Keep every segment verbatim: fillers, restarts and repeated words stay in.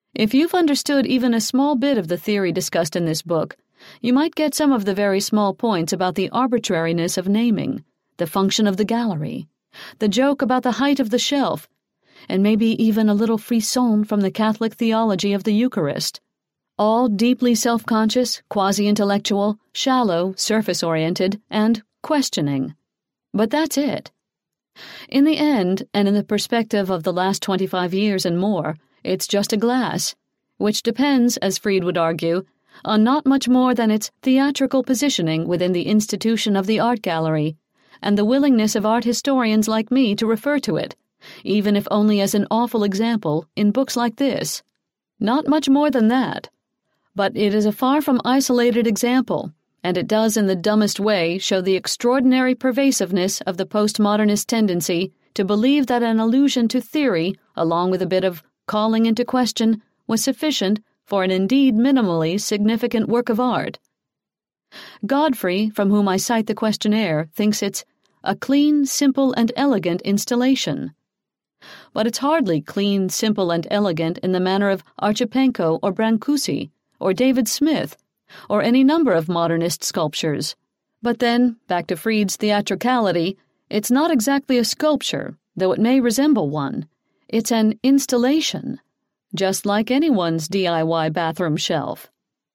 If you've understood even a small bit of the theory discussed in this book, you might get some of the very small points about the arbitrariness of naming, the function of the gallery, the joke about the height of the shelf, and maybe even a little frisson from the Catholic theology of the Eucharist. All deeply self-conscious, quasi-intellectual, shallow, surface-oriented, and questioning. But that's it. In the end, and in the perspective of the last twenty-five years and more, it's just a glass, which depends, as Freed would argue, on not much more than its theatrical positioning within the institution of the art gallery, and the willingness of art historians like me to refer to it, even if only as an awful example, in books like this. Not much more than that. But it is a far from isolated example, and it does in the dumbest way show the extraordinary pervasiveness of the postmodernist tendency to believe that an allusion to theory, along with a bit of calling into question, was sufficient for an indeed minimally significant work of art. Godfrey, from whom I cite the questionnaire, thinks it's a clean, simple, and elegant installation. But it's hardly clean, simple, and elegant in the manner of Archipenko or Brancusi, or David Smith, or any number of modernist sculptures. But then, back to Freed's theatricality, it's not exactly a sculpture, though it may resemble one. It's an installation, just like anyone's D I Y bathroom shelf.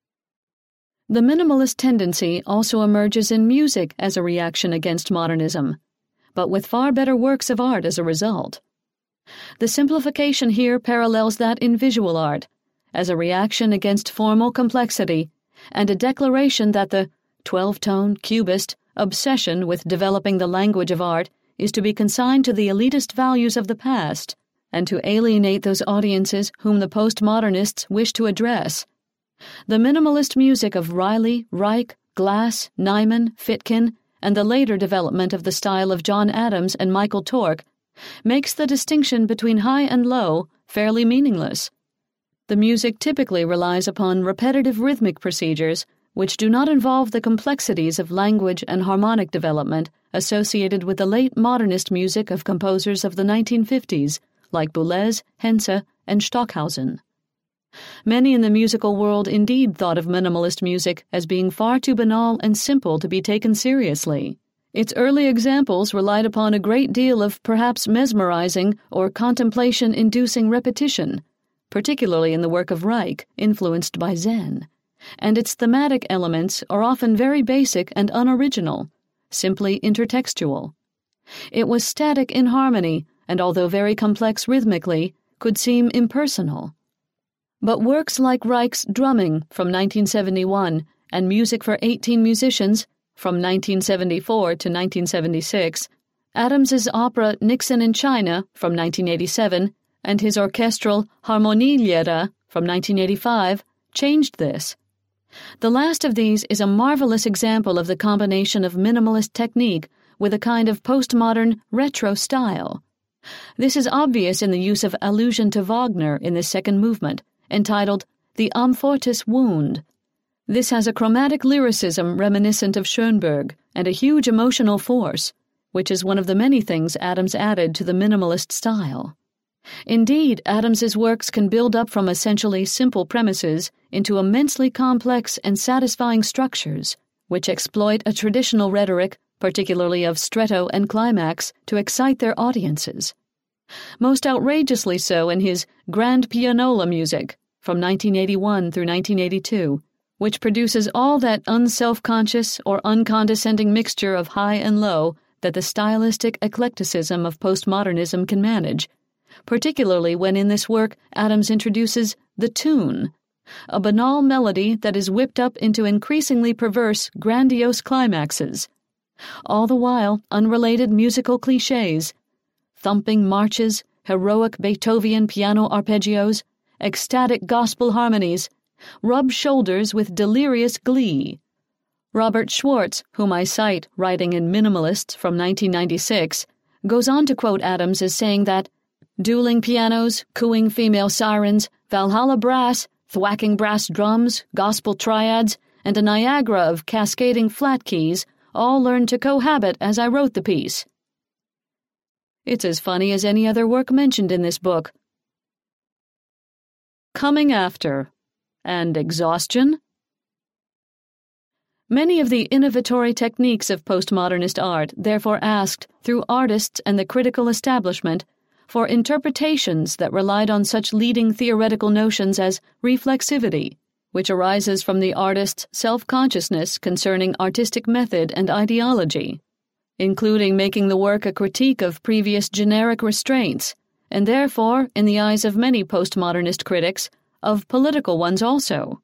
The minimalist tendency also emerges in music as a reaction against modernism, but with far better works of art as a result. The simplification here parallels that in visual art, as a reaction against formal complexity, and a declaration that the twelve-tone cubist obsession with developing the language of art is to be consigned to the elitist values of the past, and to alienate those audiences whom the postmodernists wish to address. The minimalist music of Riley, Reich, Glass, Nyman, Fitkin, and the later development of the style of John Adams and Michael Tork makes the distinction between high and low fairly meaningless. The music typically relies upon repetitive rhythmic procedures which do not involve the complexities of language and harmonic development associated with the late modernist music of composers of the nineteen fifties, like Boulez, Henze, and Stockhausen. Many in the musical world indeed thought of minimalist music as being far too banal and simple to be taken seriously. Its early examples relied upon a great deal of perhaps mesmerizing or contemplation-inducing repetition, particularly in the work of Reich, influenced by Zen, and its thematic elements are often very basic and unoriginal, simply intertextual. It was static in harmony, and although very complex rhythmically, could seem impersonal. But works like Reich's Drumming from nineteen seventy-one and Music for eighteen Musicians from nineteen seventy-four to nineteen seventy-six, Adams's opera Nixon in China from nineteen eighty-seven, and his orchestral Harmonielehre from nineteen eighty-five changed this. The last of these is a marvelous example of the combination of minimalist technique with a kind of postmodern retro style. This is obvious in the use of allusion to Wagner in the second movement, entitled The Amfortas Wound. This has a chromatic lyricism reminiscent of Schoenberg and a huge emotional force, which is one of the many things Adams added to the minimalist style. Indeed, Adams's works can build up from essentially simple premises into immensely complex and satisfying structures, which exploit a traditional rhetoric, particularly of stretto and climax, to excite their audiences. Most outrageously so in his Grand Pianola music from nineteen eighty-one through nineteen eighty-two, which produces all that unself-conscious or uncondescending mixture of high and low that the stylistic eclecticism of postmodernism can manage, particularly when in this work Adams introduces the tune, a banal melody that is whipped up into increasingly perverse, grandiose climaxes. All the while, unrelated musical clichés, thumping marches, heroic Beethoven piano arpeggios, ecstatic gospel harmonies, rub shoulders with delirious glee. Robert Schwartz, whom I cite writing in Minimalists from nineteen ninety-six, goes on to quote Adams as saying that dueling pianos, cooing female sirens, Valhalla brass, thwacking brass drums, gospel triads, and a Niagara of cascading flat keys all learned to cohabit as I wrote the piece. It's as funny as any other work mentioned in this book. coming after, and exhaustion? Many of the innovatory techniques of postmodernist art therefore asked, through artists and the critical establishment, for interpretations that relied on such leading theoretical notions as reflexivity, which arises from the artist's self-consciousness concerning artistic method and ideology, including making the work a critique of previous generic restraints, and therefore, in the eyes of many postmodernist critics, of political ones also.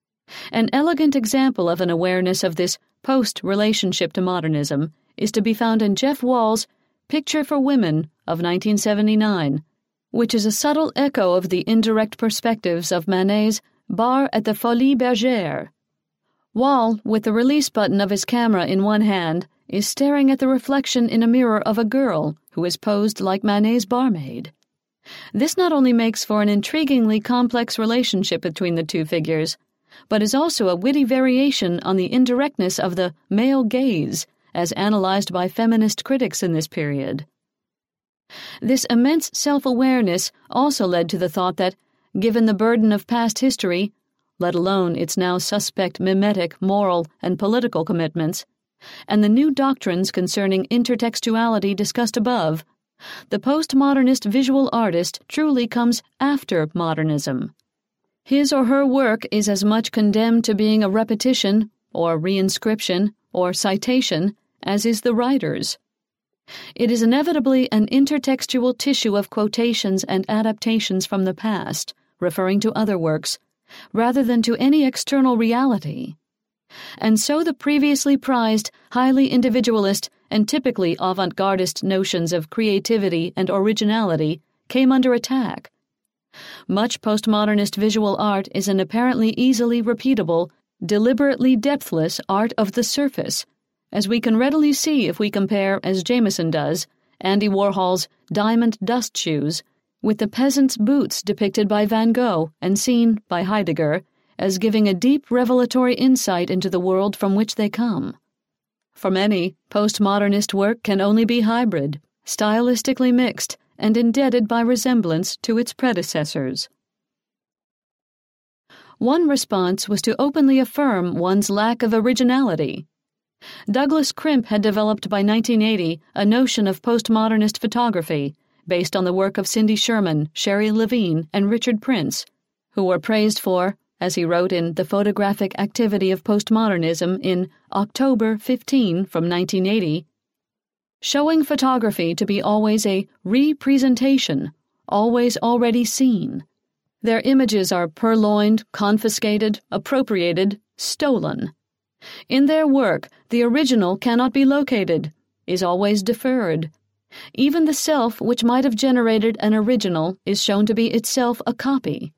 An elegant example of an awareness of this post-relationship to modernism is to be found in Jeff Wall's Picture for Women of nineteen seventy-nine, which is a subtle echo of the indirect perspectives of Manet's Bar at the Folies Bergère. Wall, with the release button of his camera in one hand, is staring at the reflection in a mirror of a girl who is posed like Manet's barmaid. This not only makes for an intriguingly complex relationship between the two figures, but is also a witty variation on the indirectness of the male gaze as analyzed by feminist critics in this period. This immense self-awareness also led to the thought that, given the burden of past history, let alone its now suspect mimetic moral and political commitments, and the new doctrines concerning intertextuality discussed above, the postmodernist visual artist truly comes after modernism. His or her work is as much condemned to being a repetition, or reinscription, or citation, as is the writer's. It is inevitably an intertextual tissue of quotations and adaptations from the past, referring to other works, rather than to any external reality. And so the previously prized, highly individualist, and typically avant-gardist notions of creativity and originality came under attack. Much postmodernist visual art is an apparently easily repeatable, deliberately depthless art of the surface, as we can readily see if we compare, as Jameson does, Andy Warhol's diamond dust shoes with the peasant's boots depicted by Van Gogh and seen, by Heidegger, as giving a deep revelatory insight into the world from which they come. For many, postmodernist work can only be hybrid, stylistically mixed, and indebted by resemblance to its predecessors. One response was to openly affirm one's lack of originality. Douglas Crimp had developed by nineteen eighty a notion of postmodernist photography based on the work of Cindy Sherman, Sherry Levine, and Richard Prince, who were praised for, as he wrote in The Photographic Activity of Postmodernism in October fifteenth from nineteen eighty, showing photography to be always a representation, always already seen. Their images are purloined, confiscated, appropriated, stolen. In their work, the original cannot be located, is always deferred. Even the self which might have generated an original is shown to be itself a copy.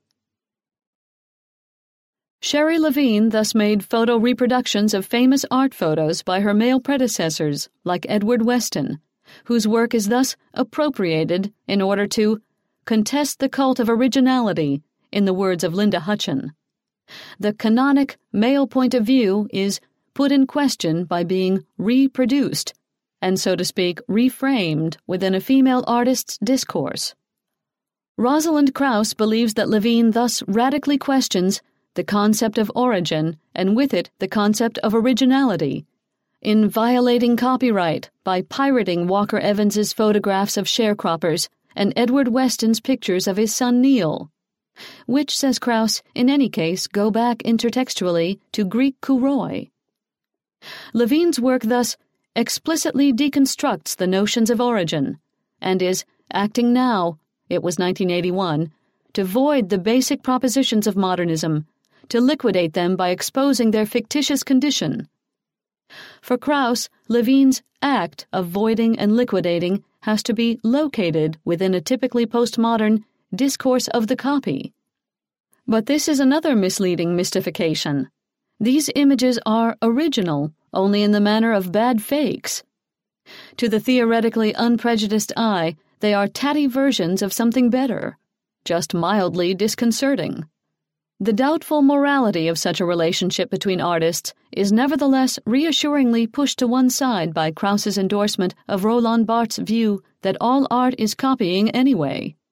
Sherry Levine thus made photo reproductions of famous art photos by her male predecessors, like Edward Weston, whose work is thus appropriated in order to contest the cult of originality, in the words of Linda Hutcheon. The canonic male point of view is put in question by being reproduced, and so to speak, reframed within a female artist's discourse. Rosalind Krauss believes that Levine thus radically questions the concept of origin, and with it the concept of originality, in violating copyright by pirating Walker Evans's photographs of sharecroppers and Edward Weston's pictures of his son Neil, which, says Krauss, in any case go back intertextually to Greek kouroi. Levine's work thus explicitly deconstructs the notions of origin, and is acting now, it was nineteen eighty-one, to void the basic propositions of modernism, to liquidate them by exposing their fictitious condition. For Krauss, Levine's act of voiding and liquidating has to be located within a typically postmodern discourse of the copy. But this is another misleading mystification. These images are original only in the manner of bad fakes. To the theoretically unprejudiced eye, they are tatty versions of something better, just mildly disconcerting. The doubtful morality of such a relationship between artists is nevertheless reassuringly pushed to one side by Krauss's endorsement of Roland Barthes' view that all art is copying anyway.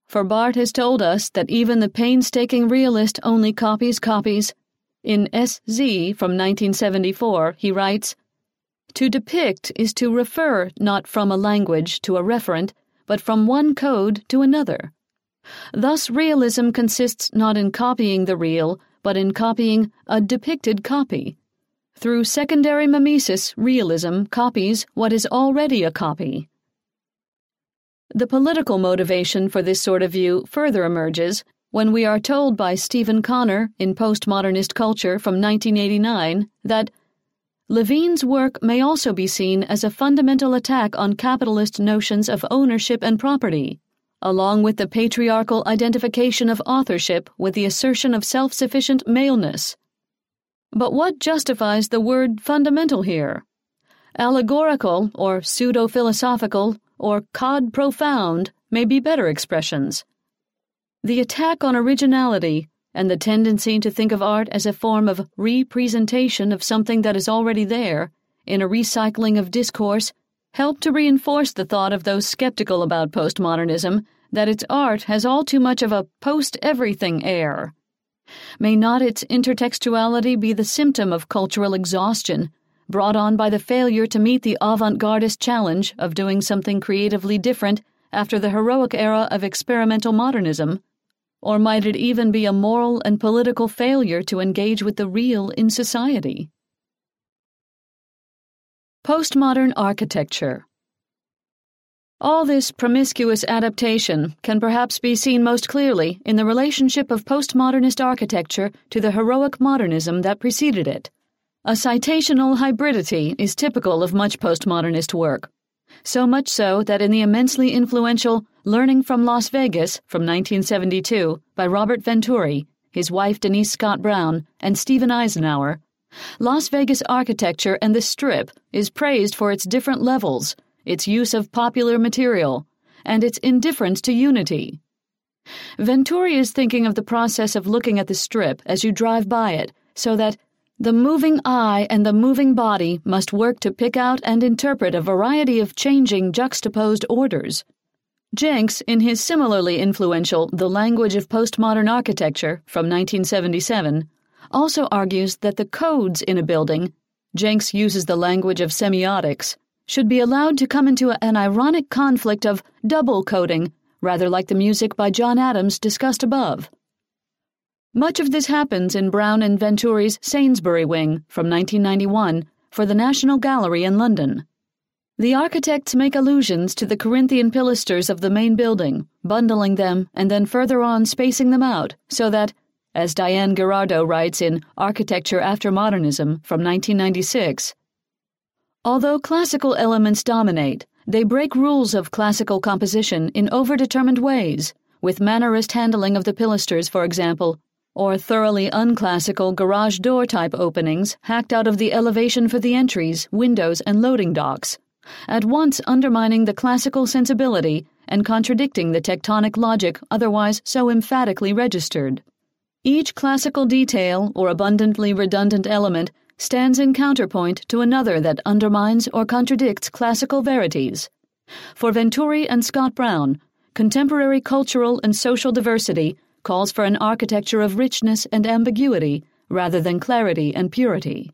For Barthes has told us that even the painstaking realist only copies copies. In S Z from nineteen seventy-four, he writes, "To depict is to refer not from a language to a referent, but from one code to another. Thus realism consists not in copying the real, but in copying a depicted copy. Through secondary mimesis, realism copies what is already a copy." The political motivation for this sort of view further emerges when we are told by Stephen Connor in Postmodernist Culture from nineteen eighty-nine that Levine's work may also be seen as a fundamental attack on capitalist notions of ownership and property, along with the patriarchal identification of authorship with the assertion of self-sufficient maleness. But what justifies the word fundamental here? Allegorical or pseudo-philosophical or cod profound may be better expressions. The attack on originality and the tendency to think of art as a form of representation of something that is already there, in a recycling of discourse, help to reinforce the thought of those skeptical about postmodernism that its art has all too much of a post-everything air. May not its intertextuality be the symptom of cultural exhaustion, brought on by the failure to meet the avant-gardist challenge of doing something creatively different after the heroic era of experimental modernism? Or might it even be a moral and political failure to engage with the real in society? Postmodern architecture. All this promiscuous adaptation can perhaps be seen most clearly in the relationship of postmodernist architecture to the heroic modernism that preceded it. A citational hybridity is typical of much postmodernist work, so much so that in the immensely influential Learning from Las Vegas from nineteen seventy-two by Robert Venturi, his wife Denise Scott Brown, and Stephen Eisenhower, Las Vegas architecture and the Strip is praised for its different levels, its use of popular material, and its indifference to unity. Venturi is thinking of the process of looking at the Strip as you drive by it, so that the moving eye and the moving body must work to pick out and interpret a variety of changing juxtaposed orders. Jenks, in his similarly influential The Language of Postmodern Architecture from nineteen seventy-seven, also argues that the codes in a building, Jenks uses the language of semiotics, should be allowed to come into an ironic conflict of double coding, rather like the music by John Adams discussed above. Much of this happens in Brown and Venturi's Sainsbury Wing from nineteen ninety-one for the National Gallery in London. The architects make allusions to the Corinthian pilasters of the main building, bundling them and then further on spacing them out, so that, as Diane Girardeau writes in Architecture After Modernism from nineteen ninety-six, although classical elements dominate, they break rules of classical composition in overdetermined ways, with mannerist handling of the pilasters, for example, or thoroughly unclassical garage door-type openings hacked out of the elevation for the entries, windows, and loading docks, at once undermining the classical sensibility and contradicting the tectonic logic otherwise so emphatically registered. Each classical detail or abundantly redundant element stands in counterpoint to another that undermines or contradicts classical verities. For Venturi and Scott Brown, contemporary cultural and social diversity calls for an architecture of richness and ambiguity rather than clarity and purity.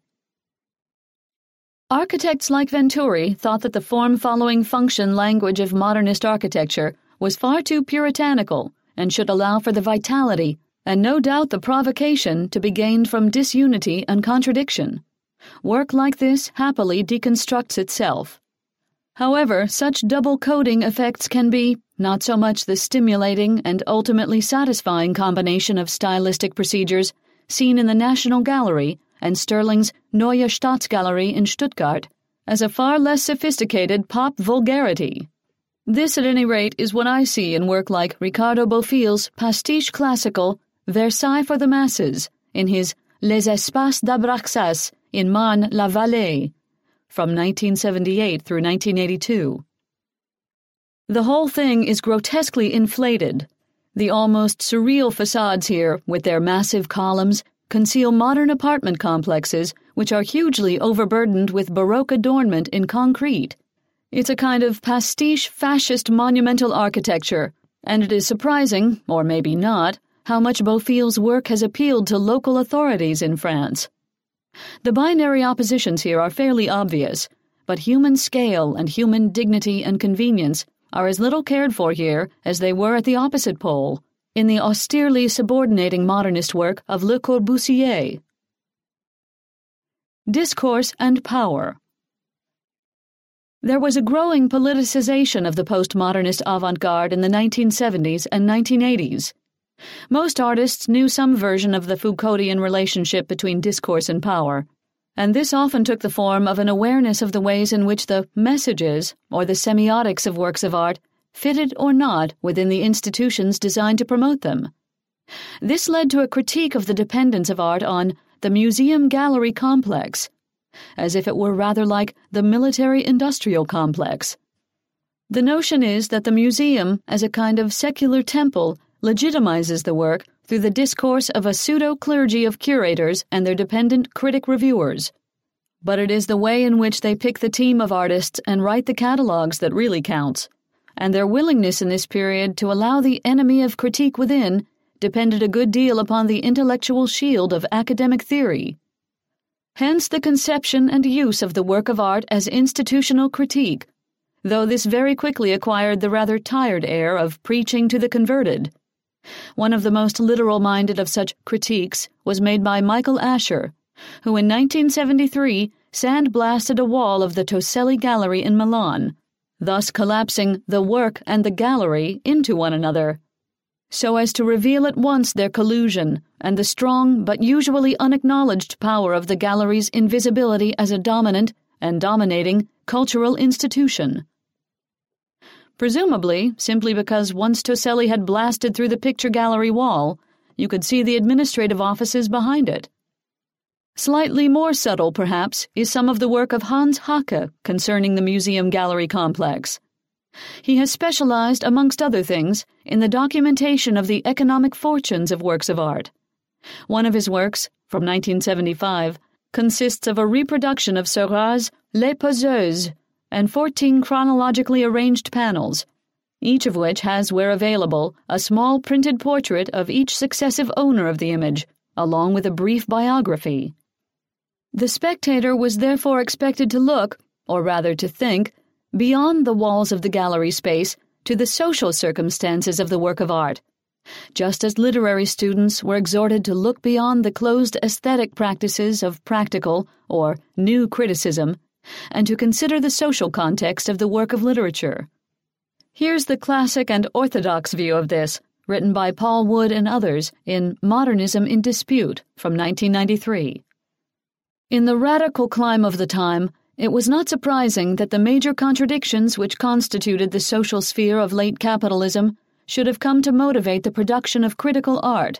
Architects like Venturi thought that the form-following function language of modernist architecture was far too puritanical and should allow for the vitality and no doubt the provocation to be gained from disunity and contradiction. Work like this happily deconstructs itself. However, such double-coding effects can be not so much the stimulating and ultimately satisfying combination of stylistic procedures seen in the National Gallery and Sterling's Neue Staatsgalerie in Stuttgart, as a far less sophisticated pop vulgarity. This, at any rate, is what I see in work like Ricardo Bofill's pastiche classical Versailles for the Masses in his Les Espaces d'Abraxas in Marne-la-Vallée from nineteen seventy-eight through nineteen eighty-two. The whole thing is grotesquely inflated. The almost surreal facades here, with their massive columns, conceal modern apartment complexes which are hugely overburdened with Baroque adornment in concrete. It's a kind of pastiche fascist monumental architecture, And it is surprising, or maybe not, how much Bofiel's work has appealed to local authorities in France. The binary oppositions here are fairly obvious, but human scale and human dignity and convenience are as little cared for here as they were at the opposite pole, in the austerely subordinating modernist work of Le Corbusier. Discourse and Power. There was a growing politicization of the postmodernist avant-garde in the nineteen seventies and nineteen eighties. Most artists knew some version of the Foucauldian relationship between discourse and power, and this often took the form of an awareness of the ways in which the messages, or the semiotics of works of art, fitted or not within the institutions designed to promote them. This led to a critique of the dependence of art on the museum-gallery complex, as if it were rather like the military-industrial complex. The notion is that the museum, as a kind of secular temple, legitimizes the work through the discourse of a pseudo-clergy of curators and their dependent critic-reviewers. But it is the way in which they pick the team of artists and write the catalogues that really counts, and their willingness in this period to allow the enemy of critique within depended a good deal upon the intellectual shield of academic theory. Hence the conception and use of the work of art as institutional critique, though this very quickly acquired the rather tired air of preaching to the converted. One of the most literal-minded of such critiques was made by Michael Asher, who in nineteen seventy-three sandblasted a wall of the Toselli Gallery in Milan, thus collapsing the work and the gallery into one another, so as to reveal at once their collusion and the strong but usually unacknowledged power of the gallery's invisibility as a dominant and dominating cultural institution. Presumably, simply because once Toselli had blasted through the picture gallery wall, you could see the administrative offices behind it. Slightly more subtle, perhaps, is some of the work of Hans Haacke concerning the museum-gallery complex. He has specialized, amongst other things, in the documentation of the economic fortunes of works of art. One of his works, from nineteen seventy-five, consists of a reproduction of Seurat's Les Poseuses and fourteen chronologically arranged panels, each of which has, where available, a small printed portrait of each successive owner of the image, along with a brief biography. The spectator was therefore expected to look, or rather to think, beyond the walls of the gallery space to the social circumstances of the work of art, just as literary students were exhorted to look beyond the closed aesthetic practices of practical or new criticism and to consider the social context of the work of literature. Here's the classic and orthodox view of this, written by Paul Wood and others in Modernism in Dispute from nineteen ninety-three. In the radical climb of the time, it was not surprising that the major contradictions which constituted the social sphere of late capitalism should have come to motivate the production of critical art.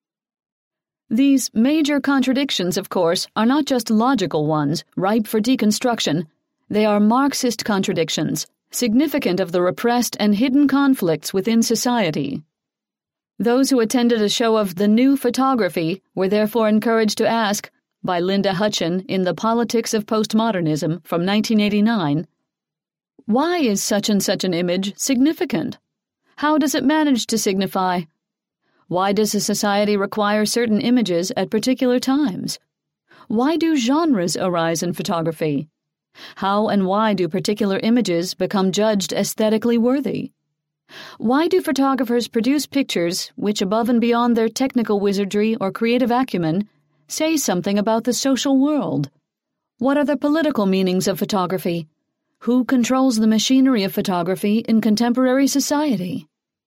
These major contradictions, of course, are not just logical ones, ripe for deconstruction. They are Marxist contradictions, significant of the repressed and hidden conflicts within society. Those who attended a show of the new photography were therefore encouraged to ask, by Linda Hutcheon in The Politics of Postmodernism from nineteen eighty-nine, why is such and such an image significant? How does it manage to signify? Why does a society require certain images at particular times? Why do genres arise in photography? How and why do particular images become judged aesthetically worthy? Why do photographers produce pictures which, above and beyond their technical wizardry or creative acumen, say something about the social world? What are the political meanings of photography? Who controls the machinery of photography in contemporary society?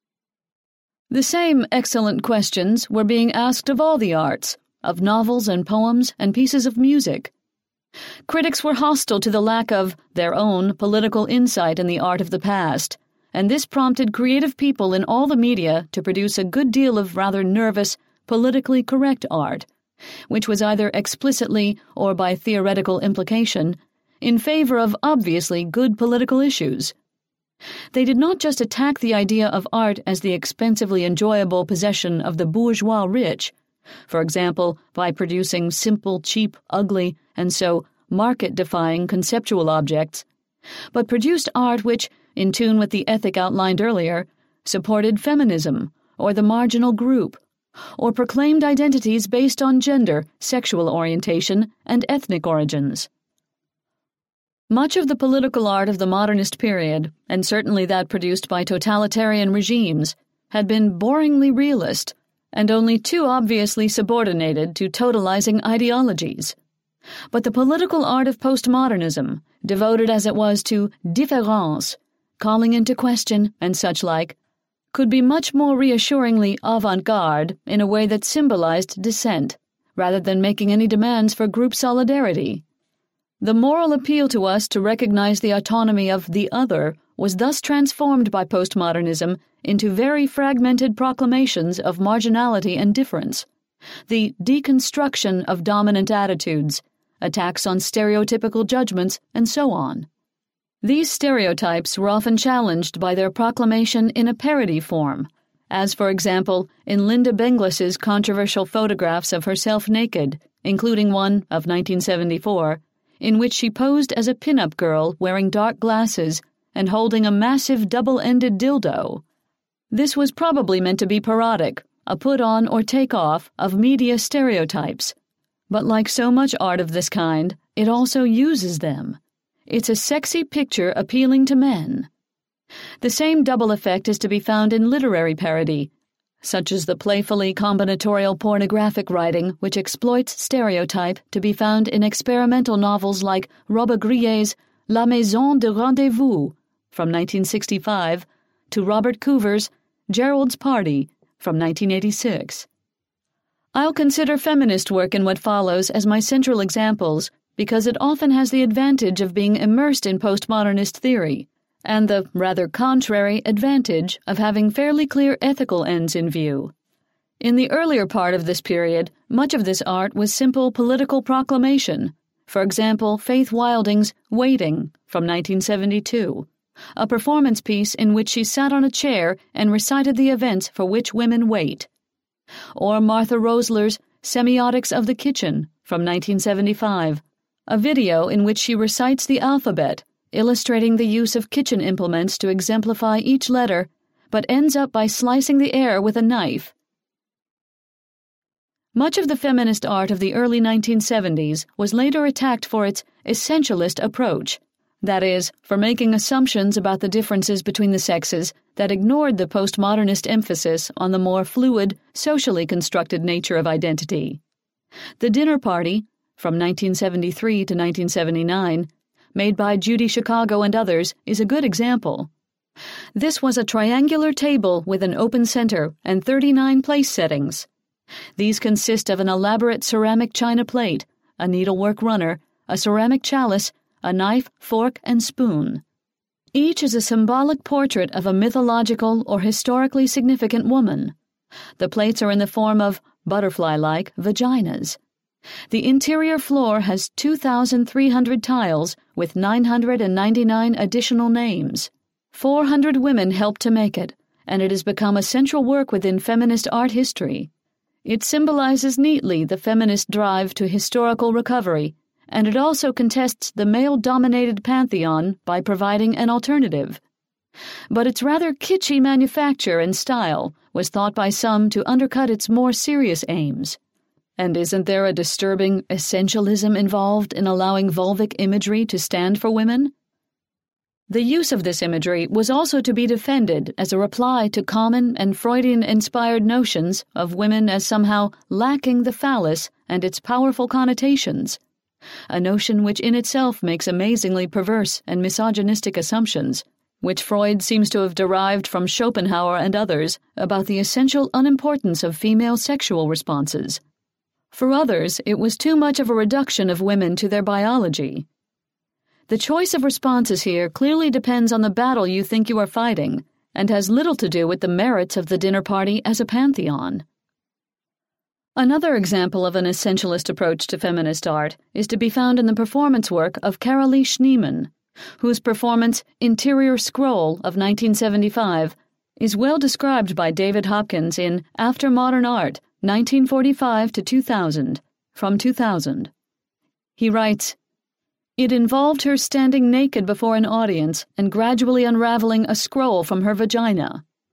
The same excellent questions were being asked of all the arts, of novels and poems and pieces of music. Critics were hostile to the lack of their own political insight in the art of the past, and this prompted creative people in all the media to produce a good deal of rather nervous, politically correct art, which was either explicitly or by theoretical implication in favor of obviously good political issues. They did not just attack the idea of art as the expensively enjoyable possession of the bourgeois rich, for example, by producing simple, cheap, ugly, and so market-defying conceptual objects, but produced art which, in tune with the ethic outlined earlier, supported feminism or the marginal group, or proclaimed identities based on gender, sexual orientation, and ethnic origins. Much of the political art of the modernist period, and certainly that produced by totalitarian regimes, had been boringly realist and only too obviously subordinated to totalizing ideologies. But the political art of postmodernism, devoted as it was to différance, calling into question, and such like, could be much more reassuringly avant-garde in a way that symbolized dissent, rather than making any demands for group solidarity. The moral appeal to us to recognize the autonomy of the other was thus transformed by postmodernism into very fragmented proclamations of marginality and difference, the deconstruction of dominant attitudes, attacks on stereotypical judgments, and so on. These stereotypes were often challenged by their proclamation in a parody form, as, for example, in Linda Benglis's controversial photographs of herself naked, including one of nineteen seventy-four, in which she posed as a pin-up girl wearing dark glasses and holding a massive double-ended dildo. This was probably meant to be parodic, a put-on or take-off of media stereotypes. But like so much art of this kind, it also uses them. It's a sexy picture appealing to men. The same double effect is to be found in literary parody, such as the playfully combinatorial pornographic writing which exploits stereotype to be found in experimental novels like Robert Grillet's La Maison de Rendezvous from nineteen sixty-five to Robert Coover's Gerald's Party from nineteen eighty-six. I'll consider feminist work in what follows as my central examples because it often has the advantage of being immersed in postmodernist theory, and the rather contrary advantage of having fairly clear ethical ends in view. In the earlier part of this period, much of this art was simple political proclamation. For example, Faith Wilding's Waiting from nineteen seventy-two, a performance piece in which she sat on a chair and recited the events for which women wait. Or Martha Rosler's Semiotics of the Kitchen from nineteen seventy-five, a video in which she recites the alphabet, illustrating the use of kitchen implements to exemplify each letter, but ends up by slicing the air with a knife. Much of the feminist art of the early nineteen seventies was later attacked for its essentialist approach, that is, for making assumptions about the differences between the sexes that ignored the postmodernist emphasis on the more fluid, socially constructed nature of identity. The Dinner Party, from nineteen seventy-three to nineteen seventy-nine, made by Judy Chicago and others, is a good example. This was a triangular table with an open center and thirty-nine place settings. These consist of an elaborate ceramic china plate, a needlework runner, a ceramic chalice, a knife, fork, and spoon. Each is a symbolic portrait of a mythological or historically significant woman. The plates are in the form of butterfly-like vaginas. The interior floor has two thousand three hundred tiles with nine hundred ninety-nine additional names. four hundred women helped to make it, and it has become a central work within feminist art history. It symbolizes neatly the feminist drive to historical recovery, and it also contests the male-dominated pantheon by providing an alternative. But its rather kitschy manufacture and style was thought by some to undercut its more serious aims. And isn't there a disturbing essentialism involved in allowing vulvic imagery to stand for women? The use of this imagery was also to be defended as a reply to common and Freudian-inspired notions of women as somehow lacking the phallus and its powerful connotations, a notion which in itself makes amazingly perverse and misogynistic assumptions, which Freud seems to have derived from Schopenhauer and others about the essential unimportance of female sexual responses. For others, it was too much of a reduction of women to their biology. The choice of responses here clearly depends on the battle you think you are fighting, and has little to do with the merits of the dinner party as a pantheon. Another example of an essentialist approach to feminist art is to be found in the performance work of Carolee Schneemann, whose performance Interior Scroll of nineteen seventy-five is well described by David Hopkins in After Modern Art, nineteen forty-five to two thousand, from two thousand. He writes, "It involved her standing naked before an audience and gradually unraveling a scroll from her vagina.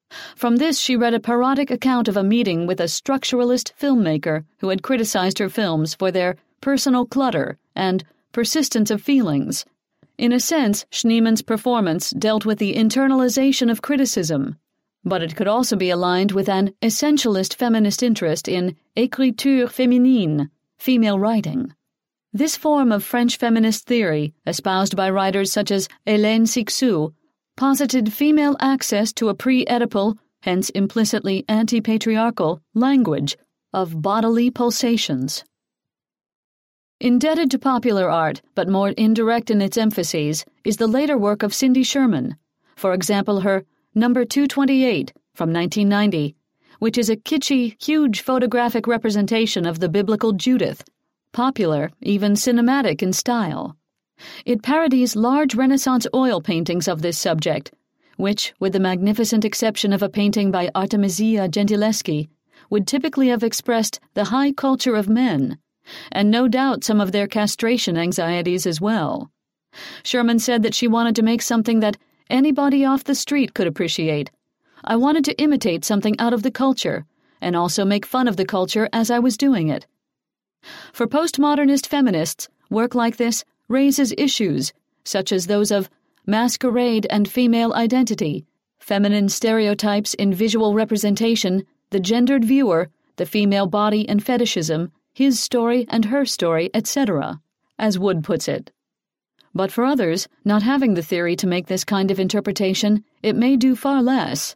From this she read a parodic account of a meeting with a structuralist filmmaker who had criticized her films for their personal clutter and persistence of feelings. In a sense, Schneemann's performance dealt with the internalization of criticism, but it could also be aligned with an essentialist feminist interest in écriture féminine, female writing. This form of French feminist theory, espoused by writers such as Hélène Cixous, posited female access to a pre-Oedipal, hence implicitly anti-patriarchal, language of bodily pulsations. Indebted to popular art, but more indirect in its emphases, is the later work of Cindy Sherman, for example her Number two twenty-eight from nineteen ninety, which is a kitschy, huge photographic representation of the biblical Judith, popular, even cinematic in style. It parodies large Renaissance oil paintings of this subject, which, with the magnificent exception of a painting by Artemisia Gentileschi, would typically have expressed the high culture of men, and no doubt some of their castration anxieties as well. Sherman said that she wanted to make something that anybody off the street could appreciate. I wanted to imitate something out of the culture, and also make fun of the culture as I was doing it. For postmodernist feminists, work like this raises issues, such as those of masquerade and female identity, feminine stereotypes in visual representation, the gendered viewer, the female body and fetishism, his story and her story, et cetera, as Wood puts it. But for others, not having the theory to make this kind of interpretation, it may do far less.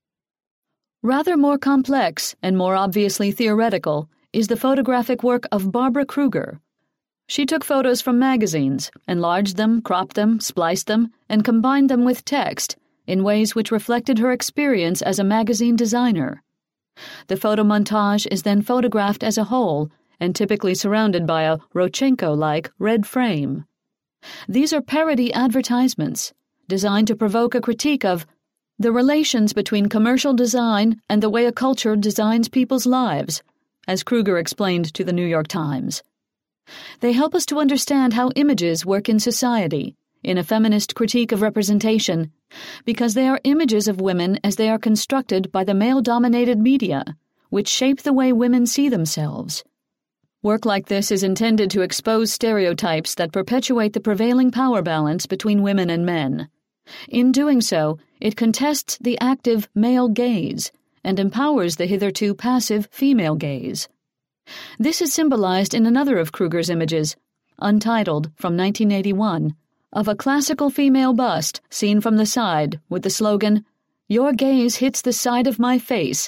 Rather more complex and more obviously theoretical is the photographic work of Barbara Kruger. She took photos from magazines, enlarged them, cropped them, spliced them, and combined them with text in ways which reflected her experience as a magazine designer. The photomontage is then photographed as a whole and typically surrounded by a Rodchenko-like red frame. These are parody advertisements, designed to provoke a critique of the relations between commercial design and the way a culture designs people's lives, as Kruger explained to the New York Times. They help us to understand how images work in society, in a feminist critique of representation, because they are images of women as they are constructed by the male-dominated media, which shape the way women see themselves. Work like this is intended to expose stereotypes that perpetuate the prevailing power balance between women and men. In doing so, it contests the active male gaze and empowers the hitherto passive female gaze. This is symbolized in another of Kruger's images, Untitled, from nineteen eighty-one, of a classical female bust seen from the side with the slogan, "Your gaze hits the side of my face."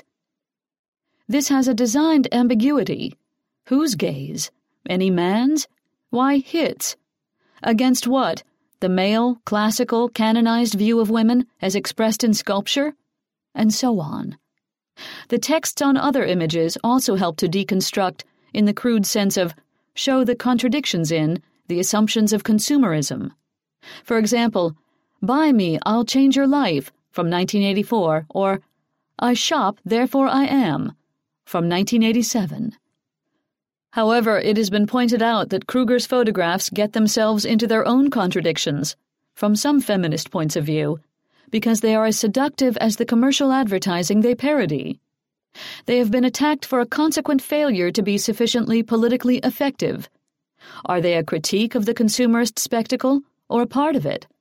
This has a designed ambiguity. Whose gaze? Any man's? Why hits? Against what? The male, classical, canonized view of women as expressed in sculpture? And so on. The texts on other images also help to deconstruct, in the crude sense of show the contradictions in, the assumptions of consumerism. For example, Buy Me, I'll Change Your Life, from nineteen eighty-four, or I Shop, Therefore I Am, from nineteen eighty-seven. However, it has been pointed out that Kruger's photographs get themselves into their own contradictions, from some feminist points of view, because they are as seductive as the commercial advertising they parody. They have been attacked for a consequent failure to be sufficiently politically effective. Are they a critique of the consumerist spectacle, or a part of it?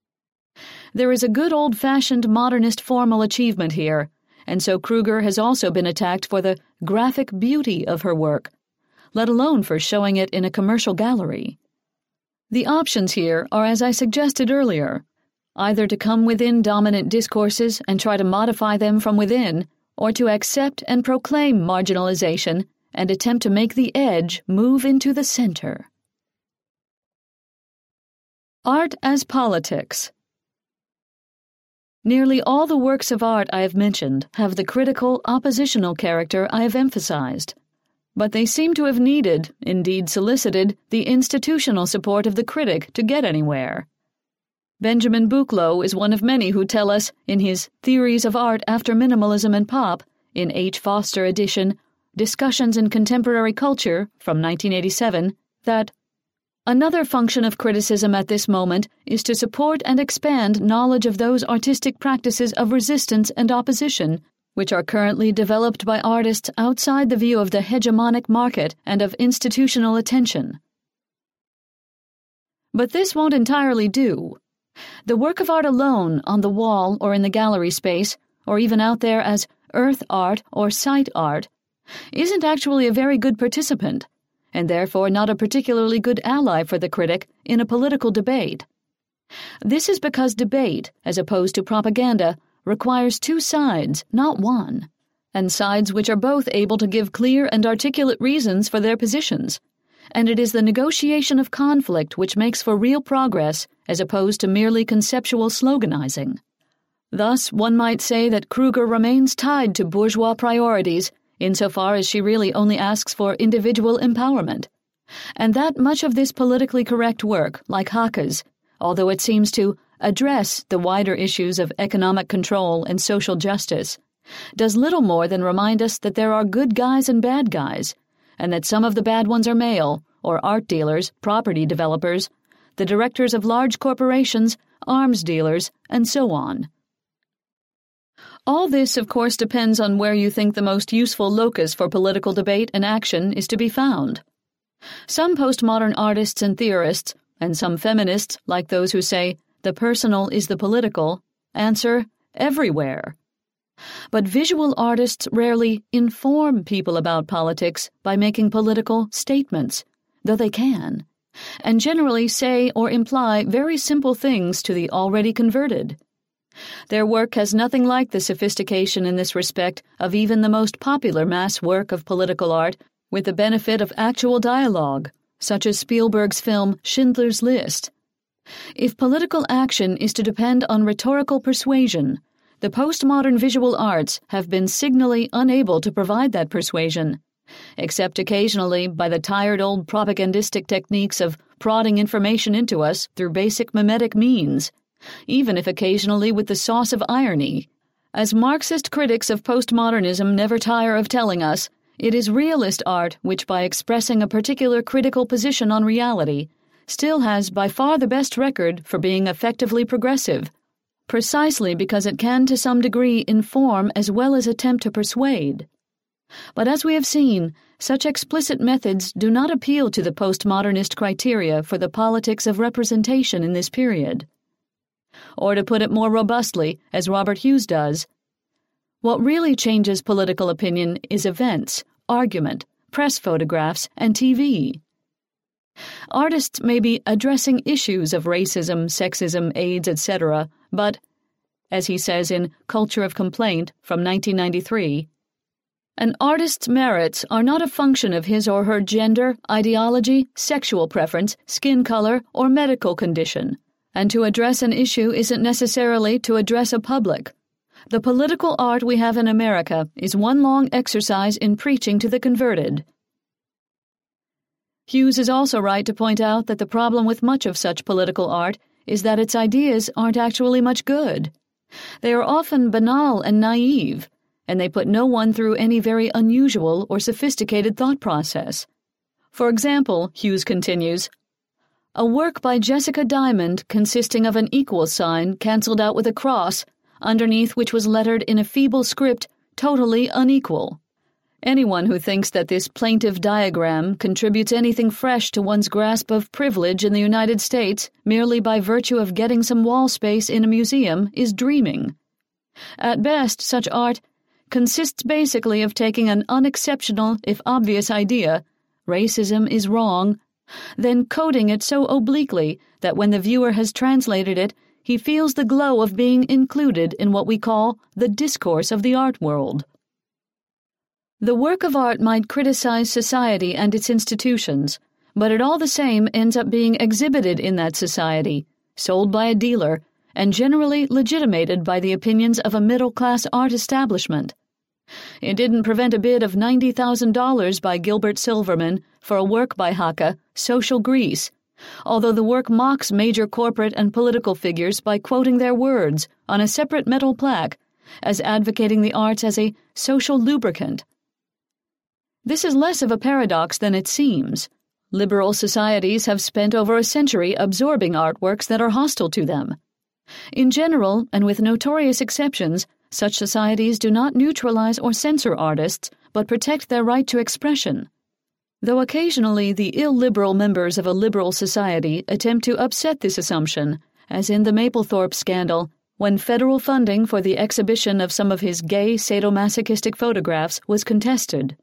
There is a good old-fashioned modernist formal achievement here, and so Kruger has also been attacked for the graphic beauty of her work, let alone for showing it in a commercial gallery. The options here are as I suggested earlier, either to come within dominant discourses and try to modify them from within, or to accept and proclaim marginalization and attempt to make the edge move into the center. Art as politics. Nearly all the works of art I have mentioned have the critical, oppositional character I have emphasized, but they seem to have needed, indeed solicited, the institutional support of the critic to get anywhere. Benjamin Buchloh is one of many who tell us, in his Theories of Art After Minimalism and Pop, in H. Foster edition, Discussions in Contemporary Culture, from nineteen eighty-seven, that Another function of criticism at this moment is to support and expand knowledge of those artistic practices of resistance and opposition which are currently developed by artists outside the view of the hegemonic market and of institutional attention. But this won't entirely do. The work of art alone, on the wall or in the gallery space, or even out there as earth art or site art, isn't actually a very good participant, and therefore not a particularly good ally for the critic in a political debate. This is because debate, as opposed to propaganda, requires two sides, not one, and sides which are both able to give clear and articulate reasons for their positions, and it is the negotiation of conflict which makes for real progress as opposed to merely conceptual sloganizing. Thus, one might say that Kruger remains tied to bourgeois priorities insofar as she really only asks for individual empowerment, and that much of this politically correct work, like Haake's, although it seems to address the wider issues of economic control and social justice, does little more than remind us that there are good guys and bad guys, and that some of the bad ones are male, or art dealers, property developers, the directors of large corporations, arms dealers, and so on. All this, of course, depends on where you think the most useful locus for political debate and action is to be found. Some postmodern artists and theorists, and some feminists, like those who say, the personal is the political, answer, everywhere. But visual artists rarely inform people about politics by making political statements, though they can, and generally say or imply very simple things to the already converted. Their work has nothing like the sophistication in this respect of even the most popular mass work of political art with the benefit of actual dialogue, such as Spielberg's film Schindler's List. If political action is to depend on rhetorical persuasion, the postmodern visual arts have been signally unable to provide that persuasion, except occasionally by the tired old propagandistic techniques of prodding information into us through basic mimetic means, even if occasionally with the sauce of irony. As Marxist critics of postmodernism never tire of telling us, it is realist art which, by expressing a particular critical position on reality, still has by far the best record for being effectively progressive, precisely because it can to some degree inform as well as attempt to persuade. But as we have seen, such explicit methods do not appeal to the postmodernist criteria for the politics of representation in this period. Or to put it more robustly, as Robert Hughes does, what really changes political opinion is events, argument, press photographs, and T V. Artists may be addressing issues of racism, sexism, AIDS, et cetera, but, as he says in Culture of Complaint from nineteen ninety-three, an artist's merits are not a function of his or her gender, ideology, sexual preference, skin color, or medical condition, and to address an issue isn't necessarily to address a public. The political art we have in America is one long exercise in preaching to the converted. Hughes is also right to point out that the problem with much of such political art is that its ideas aren't actually much good. They are often banal and naive, and they put no one through any very unusual or sophisticated thought process. For example, Hughes continues, a work by Jessica Diamond consisting of an equal sign cancelled out with a cross, underneath which was lettered in a feeble script, totally unequal. Anyone who thinks that this plaintive diagram contributes anything fresh to one's grasp of privilege in the United States merely by virtue of getting some wall space in a museum is dreaming. At best, such art consists basically of taking an unexceptional, if obvious idea, racism is wrong, then coding it so obliquely that when the viewer has translated it, he feels the glow of being included in what we call the discourse of the art world. The work of art might criticize society and its institutions, but it all the same ends up being exhibited in that society, sold by a dealer, and generally legitimated by the opinions of a middle-class art establishment. It didn't prevent a bid of ninety thousand dollars by Gilbert Silverman for a work by Haake, Social Grease, although the work mocks major corporate and political figures by quoting their words on a separate metal plaque as advocating the arts as a social lubricant. This is less of a paradox than it seems. Liberal societies have spent over a century absorbing artworks that are hostile to them. In general, and with notorious exceptions, such societies do not neutralize or censor artists, but protect their right to expression. Though occasionally the illiberal members of a liberal society attempt to upset this assumption, as in the Mapplethorpe scandal, when federal funding for the exhibition of some of his gay sadomasochistic photographs was contested.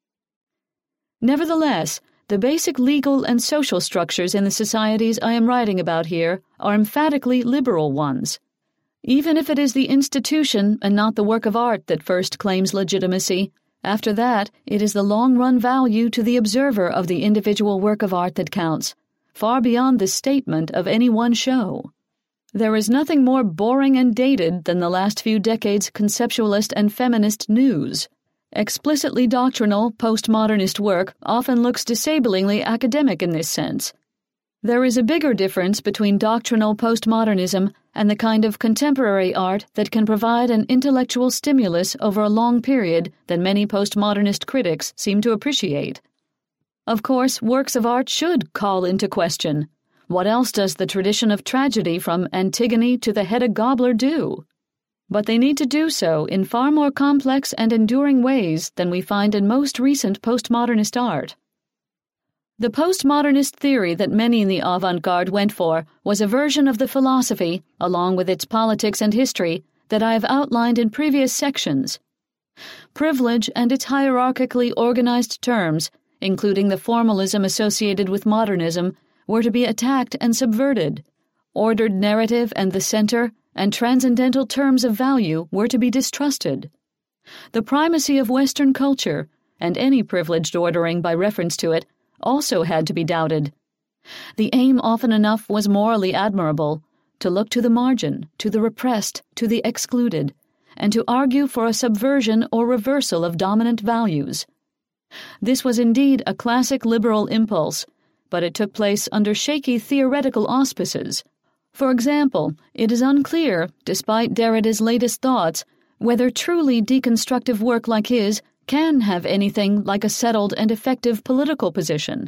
Nevertheless, the basic legal and social structures in the societies I am writing about here are emphatically liberal ones. Even if it is the institution and not the work of art that first claims legitimacy, after that it is the long-run value to the observer of the individual work of art that counts, far beyond the statement of any one show. There is nothing more boring and dated than the last few decades' conceptualist and feminist news. Explicitly doctrinal, postmodernist work often looks disabling academic in this sense. There is a bigger difference between doctrinal postmodernism and the kind of contemporary art that can provide an intellectual stimulus over a long period than many postmodernist critics seem to appreciate. Of course, works of art should call into question. What else does the tradition of tragedy from Antigone to the Hedda Gabler do? But they need to do so in far more complex and enduring ways than we find in most recent postmodernist art. The postmodernist theory that many in the avant-garde went for was a version of the philosophy, along with its politics and history, that I have outlined in previous sections. Privilege and its hierarchically organized terms, including the formalism associated with modernism, were to be attacked and subverted. Ordered narrative and the center and transcendental terms of value were to be distrusted. The primacy of Western culture, and any privileged ordering by reference to it, also had to be doubted. The aim often enough was morally admirable, to look to the margin, to the repressed, to the excluded, and to argue for a subversion or reversal of dominant values. This was indeed a classic liberal impulse, but it took place under shaky theoretical auspices. For example, it is unclear, despite Derrida's latest thoughts, whether truly deconstructive work like his can have anything like a settled and effective political position.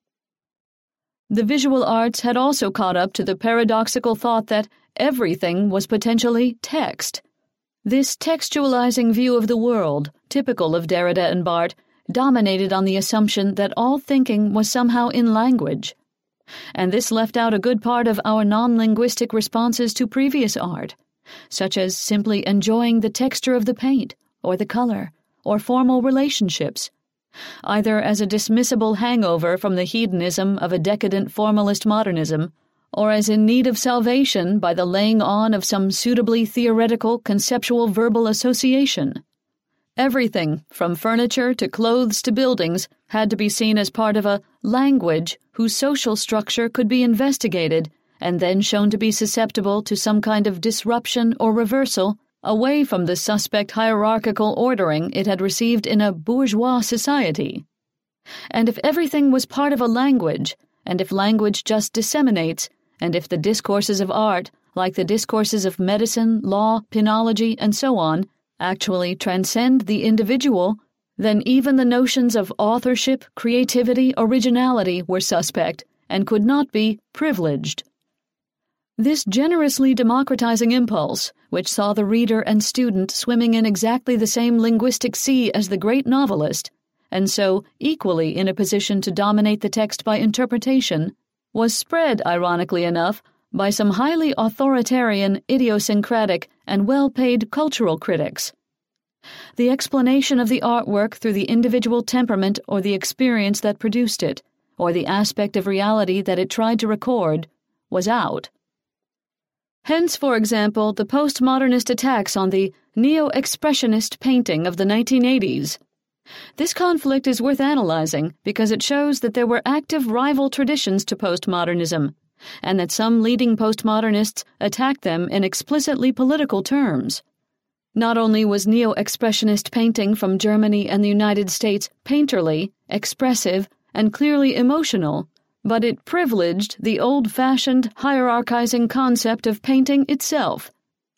The visual arts had also caught up to the paradoxical thought that everything was potentially text. This textualizing view of the world, typical of Derrida and Barthes, dominated on the assumption that all thinking was somehow in language. And this left out a good part of our non-linguistic responses to previous art, such as simply enjoying the texture of the paint, or the color, or formal relationships, either as a dismissible hangover from the hedonism of a decadent formalist modernism, or as in need of salvation by the laying on of some suitably theoretical conceptual verbal association. Everything, from furniture to clothes to buildings, had to be seen as part of a language whose social structure could be investigated and then shown to be susceptible to some kind of disruption or reversal away from the suspect hierarchical ordering it had received in a bourgeois society. And if everything was part of a language, and if language just disseminates, and if the discourses of art, like the discourses of medicine, law, penology, and so on, actually transcend the individual, then even the notions of authorship, creativity, originality were suspect and could not be privileged. This generously democratizing impulse, which saw the reader and student swimming in exactly the same linguistic sea as the great novelist, and so equally in a position to dominate the text by interpretation, was spread, ironically enough, by some highly authoritarian, idiosyncratic, and well-paid cultural critics. The explanation of the artwork through the individual temperament or the experience that produced it, or the aspect of reality that it tried to record, was out. Hence, for example, the postmodernist attacks on the neo-expressionist painting of the nineteen eighties. This conflict is worth analyzing because it shows that there were active rival traditions to postmodernism, and that some leading postmodernists attacked them in explicitly political terms. Not only was neo-expressionist painting from Germany and the United States painterly, expressive, and clearly emotional, but it privileged the old-fashioned, hierarchizing concept of painting itself.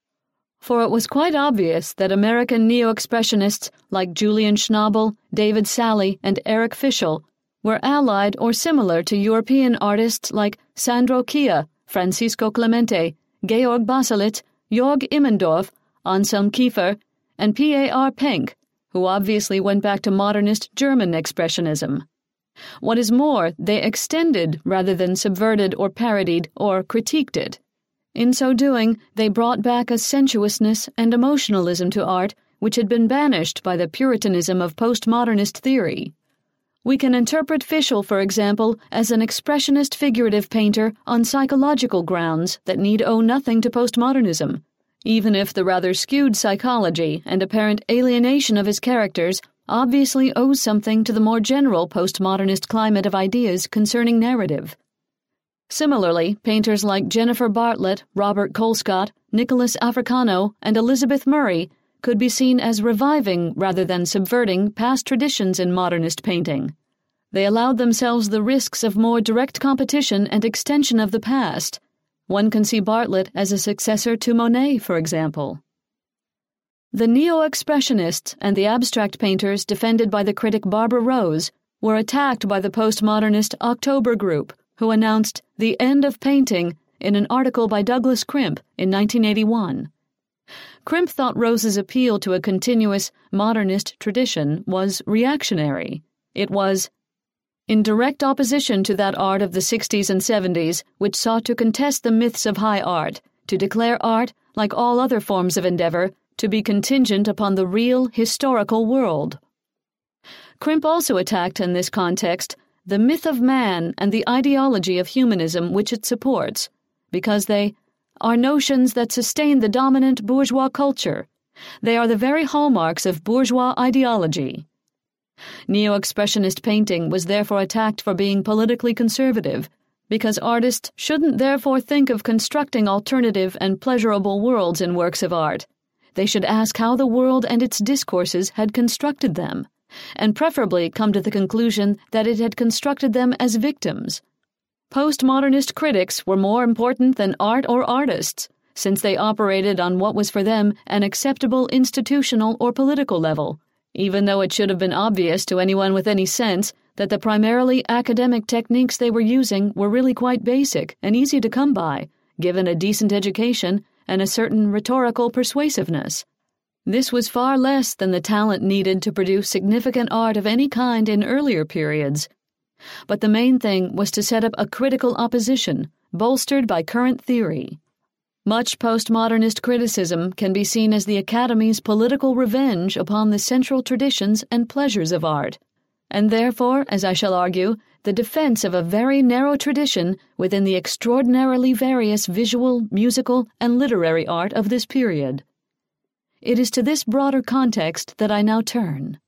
For it was quite obvious that American neo-expressionists like Julian Schnabel, David Salle, and Eric Fischl were allied or similar to European artists like Sandro Chia, Francisco Clemente, Georg Baselit, Jörg Immendorf, Anselm Kiefer, and P A R Penck, who obviously went back to modernist German expressionism. What is more, they extended rather than subverted or parodied or critiqued it. In so doing, they brought back a sensuousness and emotionalism to art which had been banished by the Puritanism of postmodernist theory. We can interpret Fischl, for example, as an expressionist figurative painter on psychological grounds that need owe nothing to postmodernism, even if the rather skewed psychology and apparent alienation of his characters obviously owes something to the more general postmodernist climate of ideas concerning narrative. Similarly, painters like Jennifer Bartlett, Robert Colescott, Nicholas Africano, and Elizabeth Murray could be seen as reviving rather than subverting past traditions in modernist painting. They allowed themselves the risks of more direct competition and extension of the past. One can see Bartlett as a successor to Monet, for example. The neo-expressionists and the abstract painters defended by the critic Barbara Rose were attacked by the postmodernist October Group, who announced the end of painting in an article by Douglas Crimp in nineteen eighty-one. Crimp thought Rose's appeal to a continuous modernist tradition was reactionary. It was in direct opposition to that art of the sixties and seventies which sought to contest the myths of high art, to declare art, like all other forms of endeavor, to be contingent upon the real historical world. Crimp also attacked in this context the myth of man and the ideology of humanism which it supports, because they are notions that sustain the dominant bourgeois culture. They are the very hallmarks of bourgeois ideology. Neo-expressionist painting was therefore attacked for being politically conservative, because artists shouldn't therefore think of constructing alternative and pleasurable worlds in works of art. They should ask how the world and its discourses had constructed them, and preferably come to the conclusion that it had constructed them as victims. Postmodernist critics were more important than art or artists, since they operated on what was for them an acceptable institutional or political level, even though it should have been obvious to anyone with any sense that the primarily academic techniques they were using were really quite basic and easy to come by, given a decent education and a certain rhetorical persuasiveness. This was far less than the talent needed to produce significant art of any kind in earlier periods. But the main thing was to set up a critical opposition, bolstered by current theory. Much postmodernist criticism can be seen as the Academy's political revenge upon the central traditions and pleasures of art, and therefore, as I shall argue, the defense of a very narrow tradition within the extraordinarily various visual, musical, and literary art of this period. It is to this broader context that I now turn.